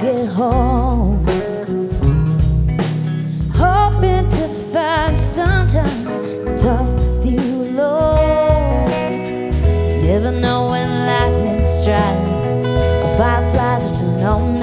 get home, hoping to find some time to talk with you alone. Never know when lightning strikes or fireflies are turned on.